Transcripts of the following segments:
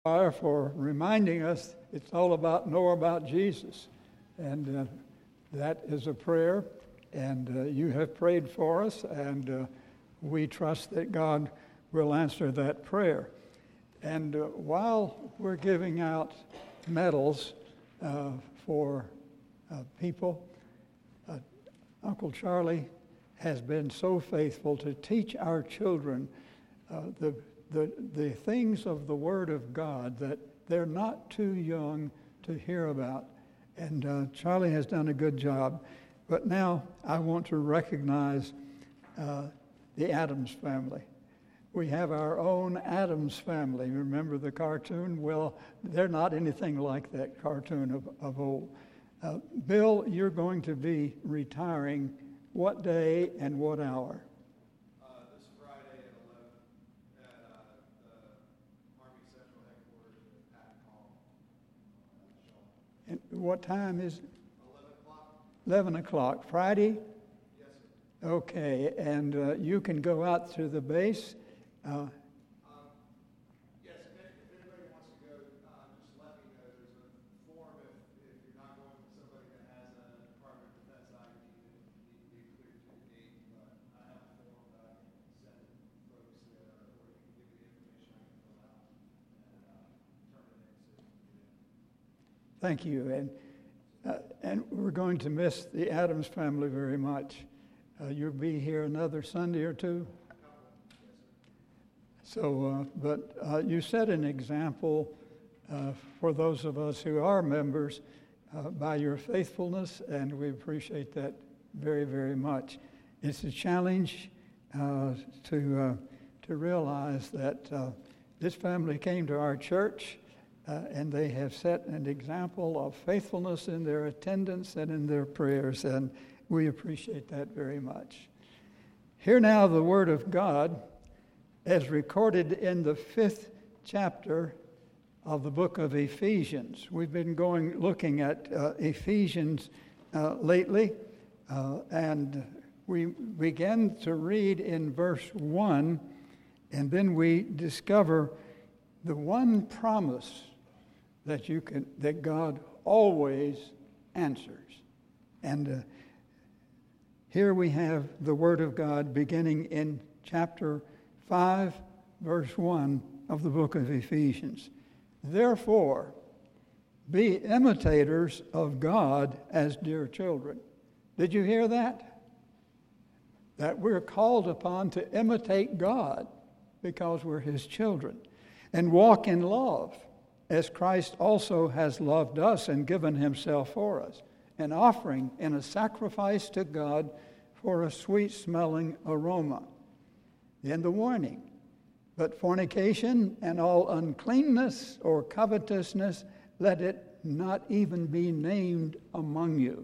For reminding us it's all about Jesus. And that is a prayer, and you have prayed for us, and we trust that God will answer that prayer. And while we're giving out medals for people, Uncle Charlie has been so faithful to teach our children the things of the Word of God that they're not too young to hear about. And Charlie has done a good job. But now I want to recognize the Addams family. We have our own Addams family. Remember the cartoon? Well, they're not anything like that cartoon of old. Bill, you're going to be retiring what day and what hour? This Friday at 11 at the Army Central Headquarters at Patton Hall. And what time is it? 11 o'clock. 11 o'clock. Friday? Yes, sir. Okay, and you can go out to the base. Yes, if anybody wants to go, just let me know. There's a form if you're not going with somebody that has a Department of Defense ID that you need to be cleared to the gate. But I have a form that I can send folks that or you can give me the information I can fill out and turn it in so you can get in. Thank you. And we're going to miss the Addams family very much. You'll be here another Sunday or two. So, but you set an example for those of us who are members by your faithfulness, and we appreciate that very, very much. It's a challenge to realize that this family came to our church, and they have set an example of faithfulness in their attendance and in their prayers, and we appreciate that very much. Hear now the Word of God as recorded in the 5th chapter of the book of Ephesians. We've been looking at Ephesians lately, and we began to read in verse 1, and then we discover the one promise that God always answers. And here we have the Word of God beginning in chapter 5, verse 1 of the book of Ephesians. Therefore, be imitators of God as dear children. Did you hear that? That we're called upon to imitate God because we're His children. And walk in love, as Christ also has loved us and given Himself for us, an offering and a sacrifice to God for a sweet-smelling aroma. Then the warning, but fornication and all uncleanness or covetousness, let it not even be named among you,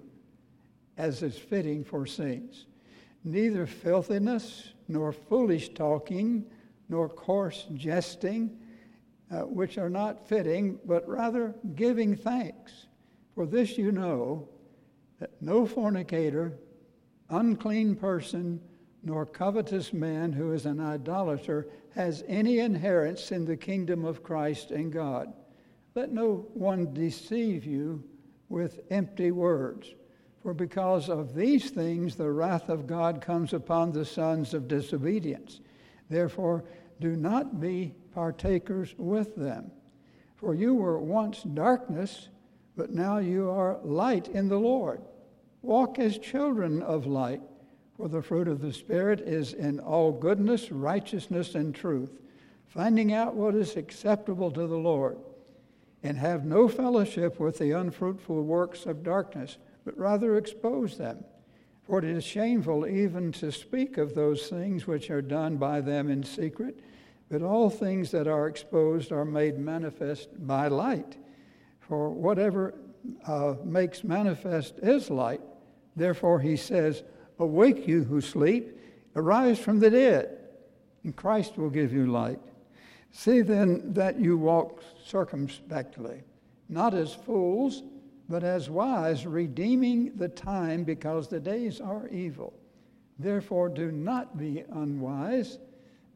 as is fitting for saints. Neither filthiness, nor foolish talking, nor coarse jesting, which are not fitting, but rather giving thanks. For this you know, that no fornicator, unclean person, nor covetous man who is an idolater has any inheritance in the kingdom of Christ and God. Let no one deceive you with empty words, for because of these things the wrath of God comes upon the sons of disobedience. Therefore, do not be partakers with them. For you were once darkness, but now you are light in the Lord. Walk as children of light. For the fruit of the Spirit is in all goodness, righteousness, and truth, finding out what is acceptable to the Lord. And have no fellowship with the unfruitful works of darkness, but rather expose them. For it is shameful even to speak of those things which are done by them in secret, but all things that are exposed are made manifest by light. For whatever makes manifest is light. Therefore he says, awake you who sleep, arise from the dead, and Christ will give you light. See then that you walk circumspectly, not as fools, but as wise, redeeming the time, because the days are evil. Therefore do not be unwise,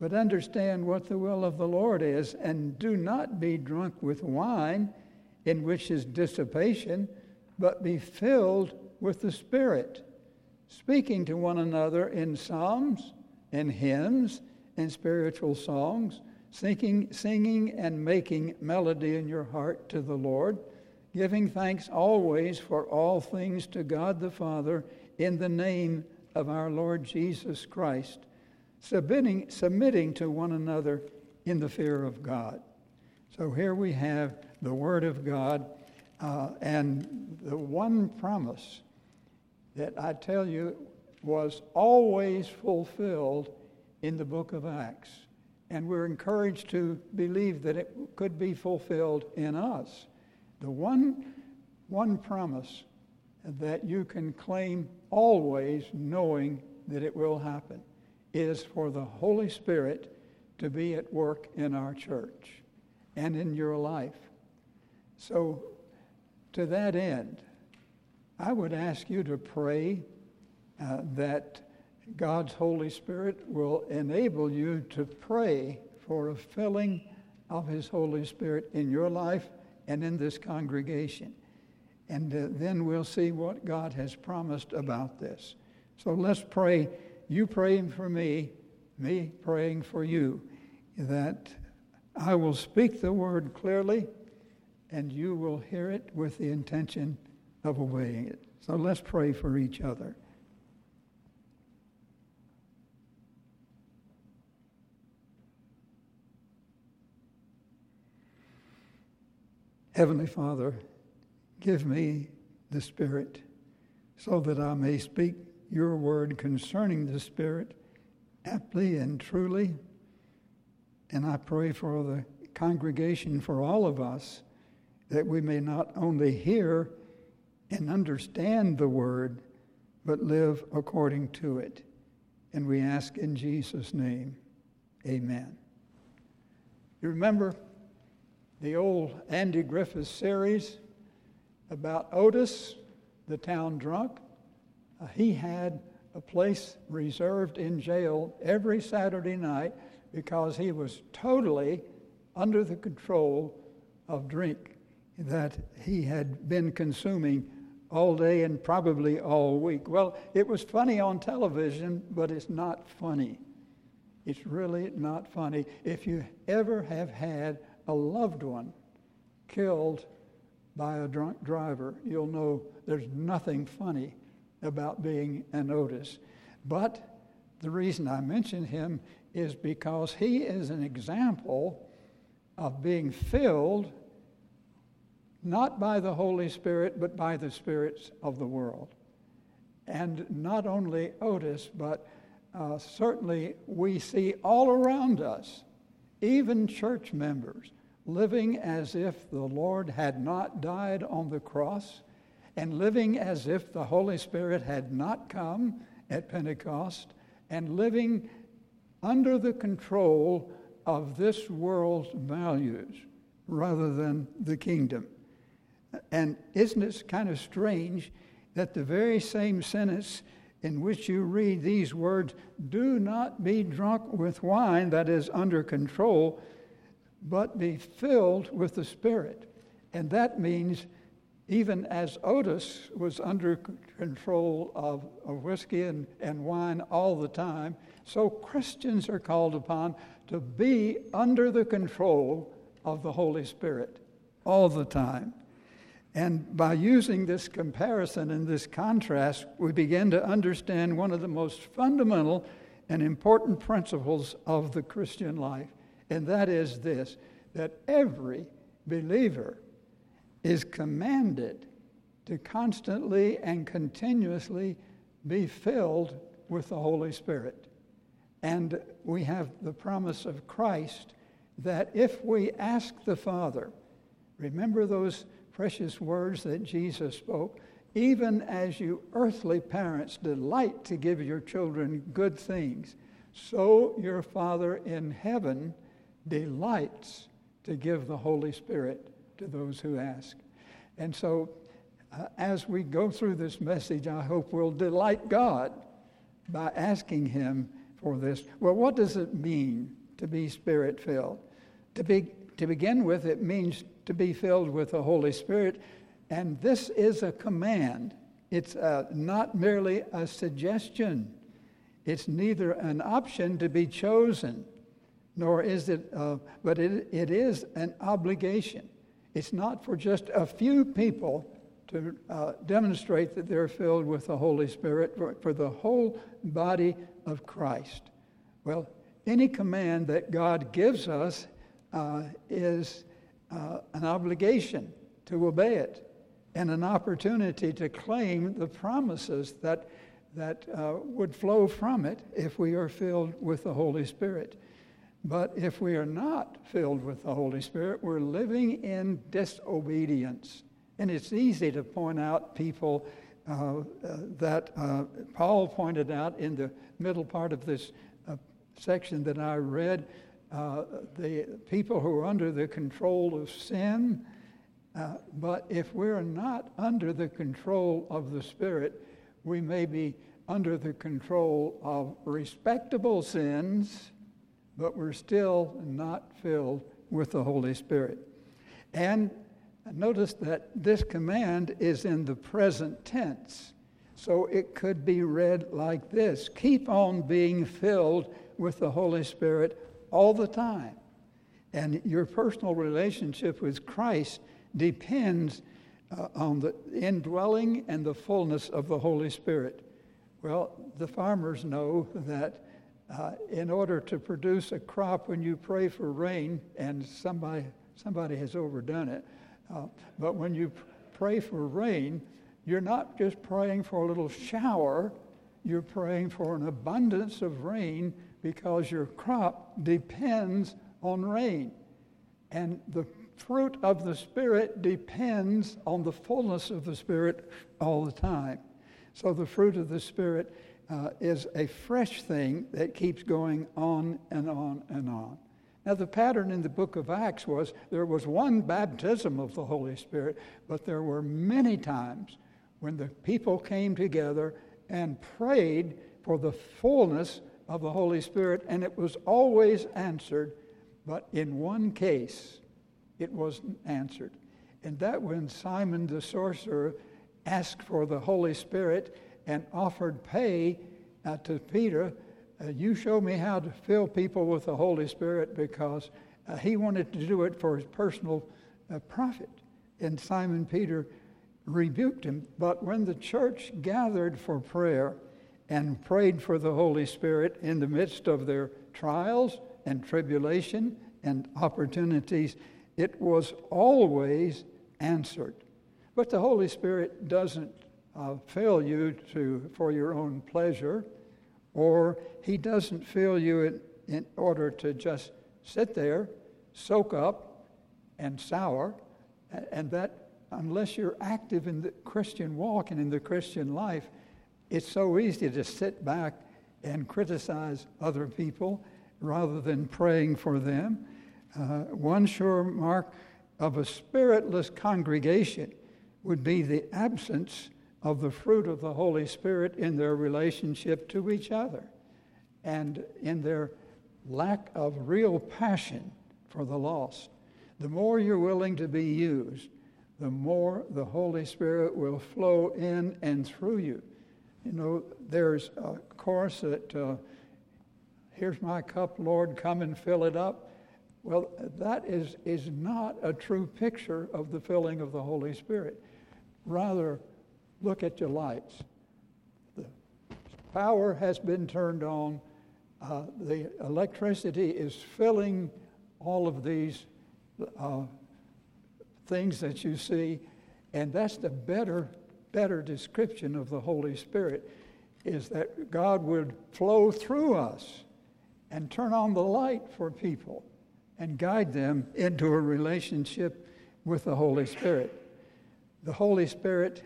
but understand what the will of the Lord is, and do not be drunk with wine, in which is dissipation, but be filled with the Spirit, speaking to one another in psalms and hymns and spiritual songs, singing and making melody in your heart to the Lord, giving thanks always for all things to God the Father in the name of our Lord Jesus Christ, submitting to one another in the fear of God. So here we have the Word of God, and the one promise that I tell you was always fulfilled in the book of Acts. And we're encouraged to believe that it could be fulfilled in us. The one promise that you can claim always, knowing that it will happen, is for the Holy Spirit to be at work in our church and in your life. So to that end, I would ask you to pray that God's Holy Spirit will enable you to pray for a filling of His Holy Spirit in your life and in this congregation. And then we'll see what God has promised about this. So let's pray, you praying for me praying for you, that I will speak the word clearly and you will hear it with the intention of obeying it. So let's pray for each other. Heavenly Father, give me the Spirit so that I may speak your word concerning the Spirit aptly and truly. And I pray for the congregation, for all of us, that we may not only hear and understand the word, but live according to it. And we ask in Jesus' name, amen. You remember the old Andy Griffith series about Otis, the town drunk? He had a place reserved in jail every Saturday night because he was totally under the control of drink that he had been consuming all day and probably all week. Well, it was funny on television, but it's not funny. It's really not funny. If you ever have had a loved one killed by a drunk driver, you'll know there's nothing funny about being an Otis. But the reason I mention him is because he is an example of being filled not by the Holy Spirit, but by the spirits of the world. And not only Otis, but certainly we see all around us, even church members, living as if the Lord had not died on the cross, and living as if the Holy Spirit had not come at Pentecost, and living under the control of this world's values rather than the kingdom. And isn't it kind of strange that the very same sentence in which you read these words, do not be drunk with wine that is under control, but be filled with the Spirit. And that means even as Otis was under control of whiskey and wine all the time, so Christians are called upon to be under the control of the Holy Spirit all the time. And by using this comparison and this contrast, we begin to understand one of the most fundamental and important principles of the Christian life, and that is this, that every believer is commanded to constantly and continuously be filled with the Holy Spirit. And we have the promise of Christ that if we ask the Father, remember those precious words that Jesus spoke, even as you earthly parents delight to give your children good things, so your Father in heaven delights to give the Holy Spirit to those who ask. And so as we go through this message, I hope we'll delight God by asking Him for this. Well, what does it mean to be Spirit-filled? To begin with, it means to be filled with the Holy Spirit, and this is a command. It's not merely a suggestion. It's neither an option to be chosen, nor is it, but it is an obligation. It's not for just a few people to demonstrate that they're filled with the Holy Spirit, for the whole body of Christ. Well, any command that God gives us is an obligation to obey it, and an opportunity to claim the promises that would flow from it if we are filled with the Holy Spirit. But if we are not filled with the Holy Spirit, we're living in disobedience. And it's easy to point out people that Paul pointed out in the middle part of this section that I read, the people who are under the control of sin. But if we're not under the control of the Spirit, we may be under the control of respectable sins, but we're still not filled with the Holy Spirit. And notice that this command is in the present tense. So it could be read like this: keep on being filled with the Holy Spirit all the time. And your personal relationship with Christ depends on the indwelling and the fullness of the Holy Spirit. Well, the farmers know that in order to produce a crop, when you pray for rain, and somebody has overdone it, but when you pray for rain, you're not just praying for a little shower, you're praying for an abundance of rain, because your crop depends on rain. And the fruit of the Spirit depends on the fullness of the Spirit all the time. So the fruit of the Spirit is a fresh thing that keeps going on and on and on. Now, the pattern in the book of Acts was there was one baptism of the Holy Spirit, but there were many times when the people came together and prayed for the fullness of the Holy Spirit, and it was always answered, but in one case, it wasn't answered. And that when Simon the sorcerer asked for the Holy Spirit and offered pay to Peter, you show me how to fill people with the Holy Spirit, because he wanted to do it for his personal profit. And Simon Peter rebuked him. But when the church gathered for prayer and prayed for the Holy Spirit in the midst of their trials and tribulation and opportunities, it was always answered. But the Holy Spirit doesn't fill you for your own pleasure, or he doesn't fill you in order to just sit there, soak up, and sour, and that unless you're active in the Christian walk and in the Christian life, it's so easy to sit back and criticize other people rather than praying for them. One sure mark of a spiritless congregation would be the absence of the fruit of the Holy Spirit in their relationship to each other and in their lack of real passion for the lost. The more you're willing to be used, the more the Holy Spirit will flow in and through you. You know, there's a chorus that, here's my cup, Lord, come and fill it up. Well, that is not a true picture of the filling of the Holy Spirit. Rather, look at your lights. The power has been turned on. The electricity is filling all of these things that you see, and that's the better description of the Holy Spirit, is that God would flow through us and turn on the light for people and guide them into a relationship with the Holy Spirit. The Holy Spirit,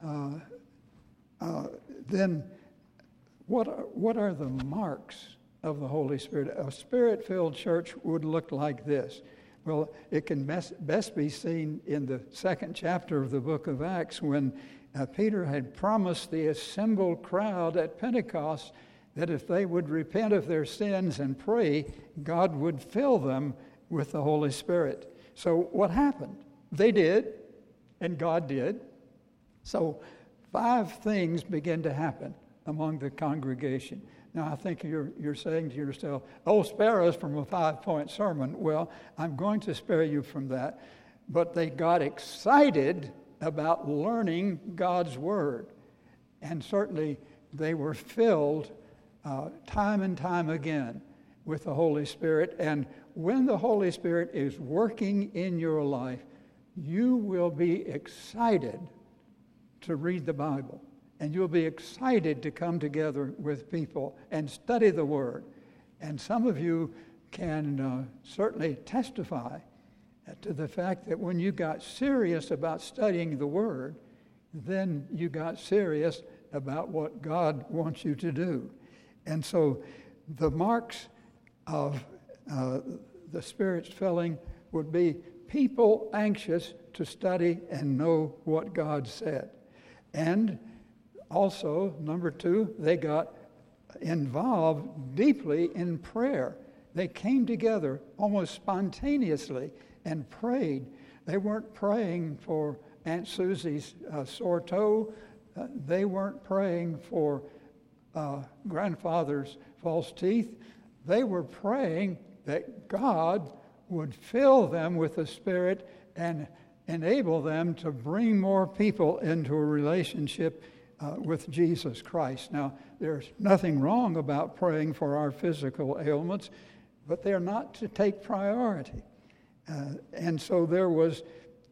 then what are the marks of the Holy Spirit? A Spirit-filled church would look like this. Well, it can best be seen in the second chapter of the book of Acts when Peter had promised the assembled crowd at Pentecost that if they would repent of their sins and pray, God would fill them with the Holy Spirit. So what happened? They did, and God did. So 5 things began to happen among the congregation. Now, I think you're saying to yourself, oh, spare us from a 5-point sermon. Well, I'm going to spare you from that. But they got excited about learning God's Word. And certainly they were filled time and time again with the Holy Spirit. And when the Holy Spirit is working in your life, you will be excited to read the Bible. And you'll be excited to come together with people and study the Word. And some of you can certainly testify to the fact that when you got serious about studying the Word, then you got serious about what God wants you to do. And so the marks of the Spirit's filling would be people anxious to study and know what God said. And also, number 2, they got involved deeply in prayer. They came together almost spontaneously and prayed. They weren't praying for Aunt Susie's sore toe. They weren't praying for grandfather's false teeth. They were praying that God would fill them with the Spirit and enable them to bring more people into a relationship with Jesus Christ. Now, there's nothing wrong about praying for our physical ailments, but they're not to take priority. And so there was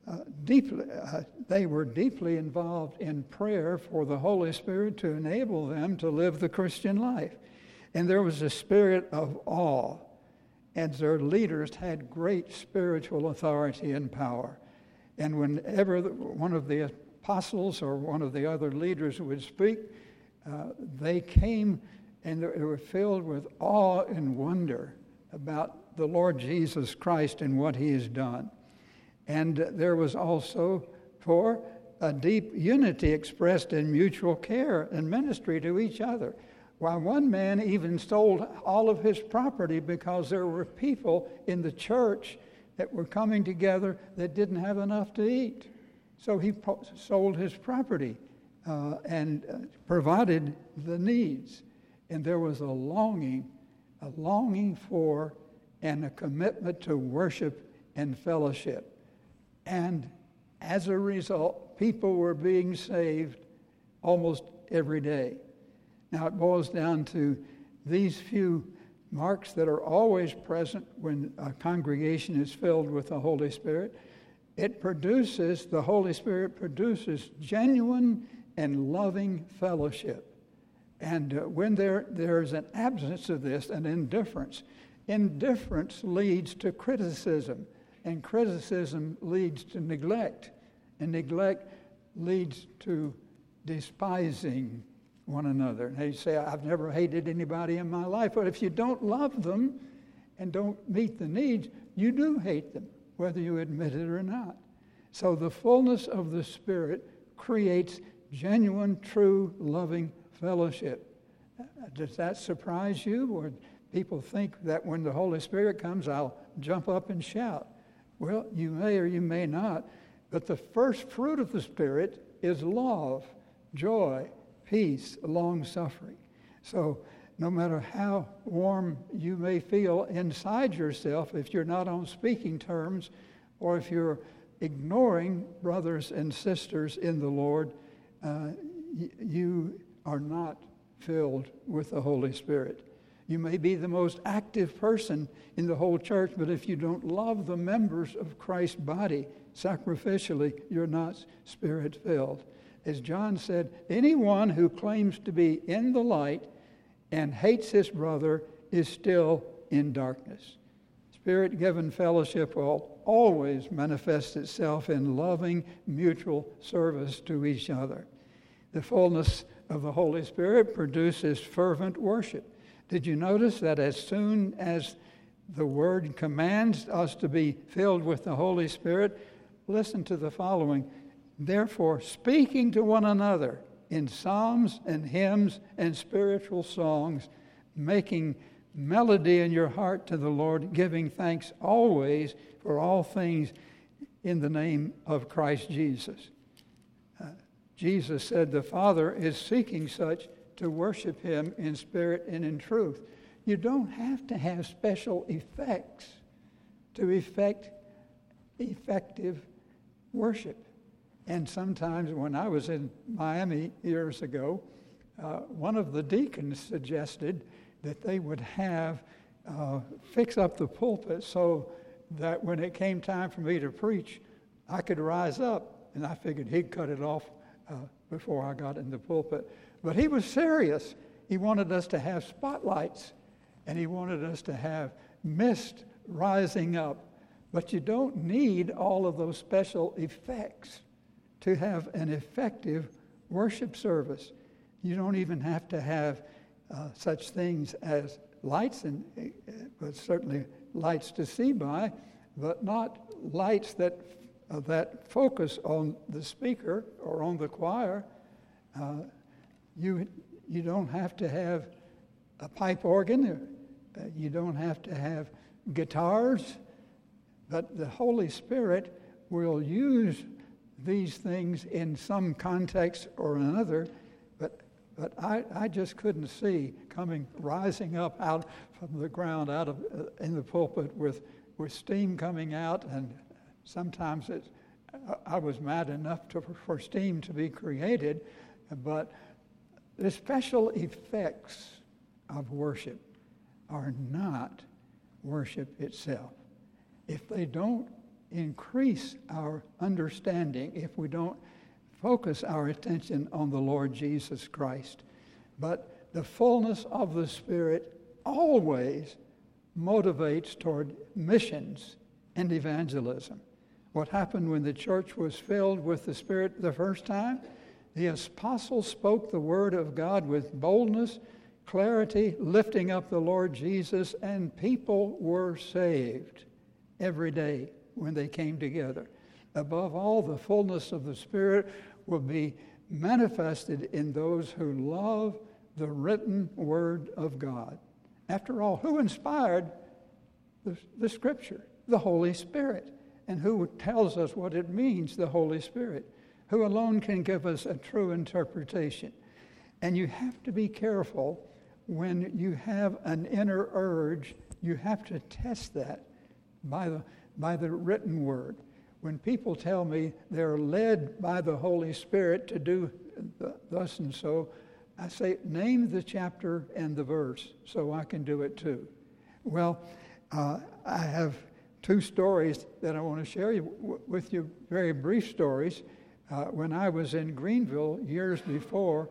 they were deeply involved in prayer for the Holy Spirit to enable them to live the Christian life. And there was a spirit of awe, and their leaders had great spiritual authority and power. And whenever one of the apostles or one of the other leaders would speak, they came and they were filled with awe and wonder about the Lord Jesus Christ and what he has done. And there was also for a deep unity expressed in mutual care and ministry to each other. While one man even sold all of his property because there were people in the church that were coming together that didn't have enough to eat. So he sold his property and provided the needs. And there was a longing for and a commitment to worship and fellowship. And as a result, people were being saved almost every day. Now it boils down to these few marks that are always present when a congregation is filled with the Holy Spirit. The Holy Spirit produces genuine and loving fellowship. And when there's an absence of this, an indifference leads to criticism, and criticism leads to neglect, and neglect leads to despising one another. And they say, I've never hated anybody in my life. But if you don't love them and don't meet the needs, you do hate them, whether you admit it or not. So the fullness of the Spirit creates genuine, true, loving fellowship. Does that surprise you? Or people think that when the Holy Spirit comes, I'll jump up and shout. Well, you may or you may not. But the first fruit of the Spirit is love, joy, peace, long-suffering. So no matter how warm you may feel inside yourself, if you're not on speaking terms, or if you're ignoring brothers and sisters in the Lord, you are not filled with the Holy Spirit. You may be the most active person in the whole church, but if you don't love the members of Christ's body sacrificially, you're not Spirit-filled. As John said, anyone who claims to be in the light and hates his brother is still in darkness. Spirit-given fellowship will always manifest itself in loving mutual service to each other. The fullness of the Holy Spirit produces fervent worship. Did you notice that as soon as the Word commands us to be filled with the Holy Spirit, listen to the following. Therefore, speaking to one another in psalms and hymns and spiritual songs, making melody in your heart to the Lord, giving thanks always for all things in the name of Christ Jesus. Jesus said the Father is seeking such to worship him in spirit and in truth. You don't have to have special effects to effect effective worship. And sometimes when I was in Miami years ago, one of the deacons suggested that they would have fix up the pulpit so that when it came time for me to preach, I could rise up. And I figured he'd cut it off before I got in the pulpit. But he was serious. He wanted us to have spotlights, and he wanted us to have mist rising up. But you don't need all of those special effects to have an effective worship service. You don't even have to have such things as lights, but certainly lights to see by, but not lights that focus on the speaker or on the choir. You don't have to have a pipe organ. You don't have to have guitars. But the Holy Spirit will use these things in some context or another. But I just couldn't see rising up out from the ground, out of in the pulpit with steam coming out, and sometimes I was mad enough for steam to be created. But the special effects of worship are not worship itself. If they don't increase our understanding, if we don't focus our attention on the Lord Jesus Christ, but the fullness of the Spirit always motivates toward missions and evangelism. What happened when the church was filled with the Spirit the first time? The apostles spoke the word of God with boldness, clarity, lifting up the Lord Jesus, and people were saved every day when they came together. Above all, the fullness of the Spirit will be manifested in those who love the written Word of God. After all, who inspired the Scripture? The Holy Spirit. And who tells us what it means? The Holy Spirit, who alone can give us a true interpretation. And you have to be careful when you have an inner urge. You have to test that by the written Word. When people tell me they're led by the Holy Spirit to do thus and so, I say, name the chapter and the verse so I can do it too. Well, I have two stories that I want to share with you, very brief stories. When I was in Greenville years before,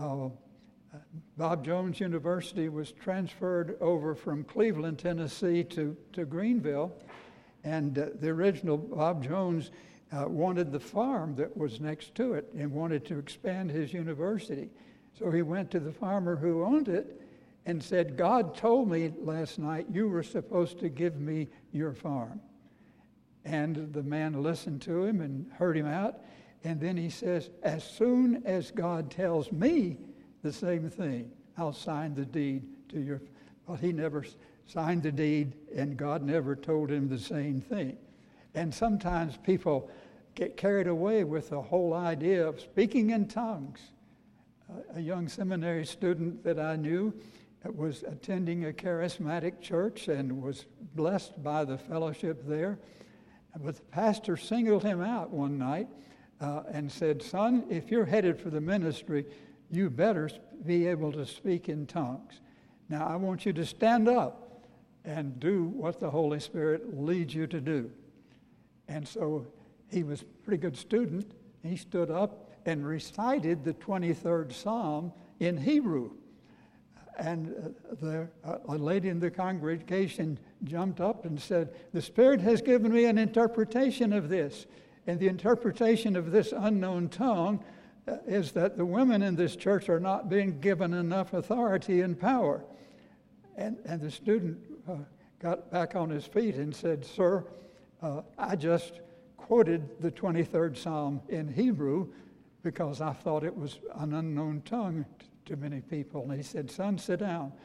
Bob Jones University was transferred over from Cleveland, Tennessee to Greenville. And the original Bob Jones wanted the farm that was next to it and wanted to expand his university. So he went to the farmer who owned it and said, God told me last night you were supposed to give me your farm. And the man listened to him and heard him out. And then he says, as soon as God tells me the same thing, I'll sign the deed to your... Well, he never signed the deed, and God never told him the same thing. And sometimes people get carried away with the whole idea of speaking in tongues. A young seminary student that I knew was attending a charismatic church and was blessed by the fellowship there. But the pastor singled him out one night and said, son, if you're headed for the ministry, you better be able to speak in tongues. Now, I want you to stand up and do what the Holy Spirit leads you to do. And so he was a pretty good student. He stood up and recited the 23rd Psalm in Hebrew. And a lady in the congregation jumped up and said, the Spirit has given me an interpretation of this. And the interpretation of this unknown tongue is that the women in this church are not being given enough authority and power. And the student got back on his feet and said, sir, I just quoted the 23rd Psalm in Hebrew because I thought it was an unknown tongue to many people. And he said, son, sit down.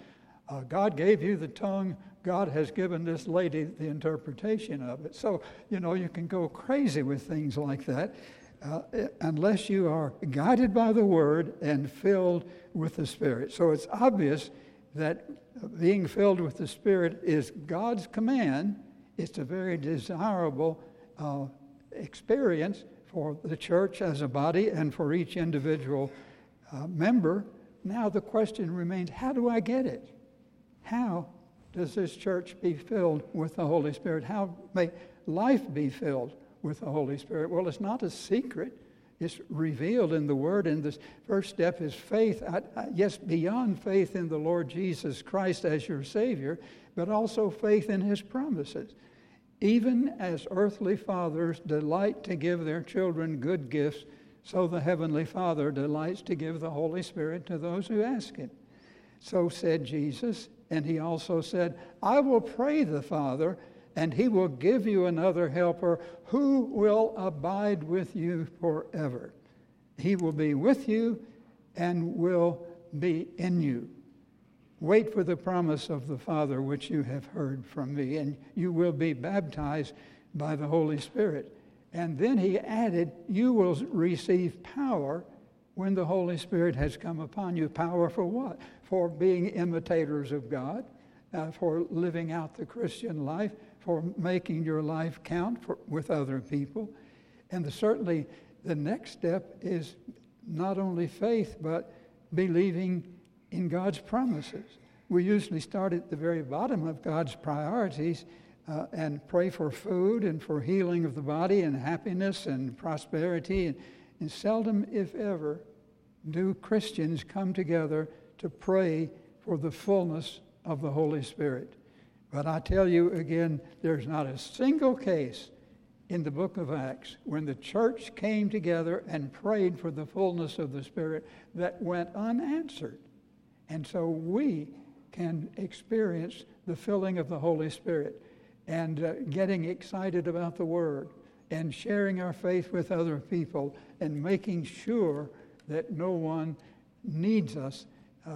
God gave you the tongue. God has given this lady the interpretation of it. So, you can go crazy with things like that unless you are guided by the Word and filled with the Spirit. So it's obvious that being filled with the Spirit is God's command. It's a very desirable experience for the church as a body and for each individual member. Now the question remains, how do I get it? How does this church be filled with the Holy Spirit? How may life be filled with the Holy Spirit? Well, it's not a secret. It's revealed in the Word, and this first step is faith. Yes, beyond faith in the Lord Jesus Christ as your Savior, but also faith in His promises. Even as earthly fathers delight to give their children good gifts, so the Heavenly Father delights to give the Holy Spirit to those who ask Him. So said Jesus, and He also said, I will pray the Father, and He will give you another helper who will abide with you forever. He will be with you and will be in you. Wait for the promise of the Father which you have heard from me, and you will be baptized by the Holy Spirit. And then He added, you will receive power when the Holy Spirit has come upon you. Power for what? For being imitators of God, for living out the Christian life, for making your life count with other people. And certainly the next step is not only faith, but believing in God's promises. We usually start at the very bottom of God's priorities and pray for food and for healing of the body and happiness and prosperity. And seldom, if ever, do Christians come together to pray for the fullness of the Holy Spirit. But I tell you again, there's not a single case in the book of Acts when the church came together and prayed for the fullness of the Spirit that went unanswered. And so we can experience the filling of the Holy Spirit and getting excited about the Word and sharing our faith with other people and making sure that no one needs us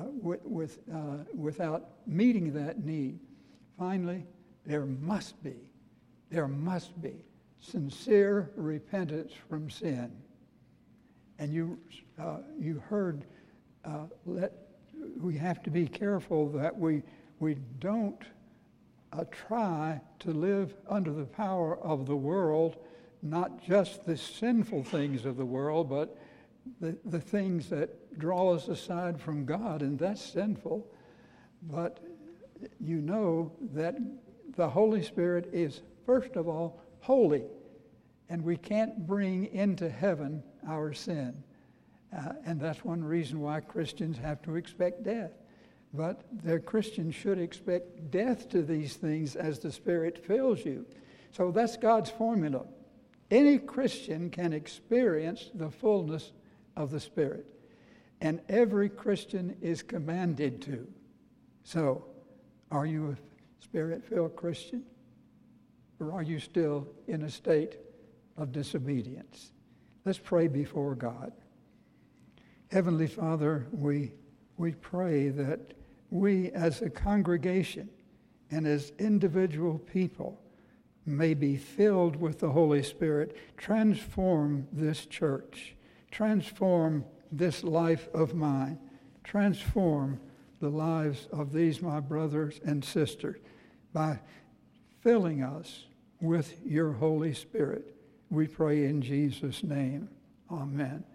without meeting that need. Finally, there must be sincere repentance from sin. And you heard, we have to be careful that we don't try to live under the power of the world, not just the sinful things of the world, but the things that draw us aside from God, and that's sinful. But you know that the Holy Spirit is, first of all, holy, and we can't bring into heaven our sin. And that's one reason why Christians have to expect death. But the Christians should expect death to these things as the Spirit fills you. So that's God's formula. Any Christian can experience the fullness of the Spirit. And every Christian is commanded to. So, are you a Spirit-filled Christian? Or are you still in a state of disobedience? Let's pray before God. Heavenly Father, we pray that we as a congregation and as individual people may be filled with the Holy Spirit. Transform this church. Transform this life of mine. Transform the lives of these my brothers and sisters by filling us with your Holy Spirit. We pray in Jesus' name. Amen.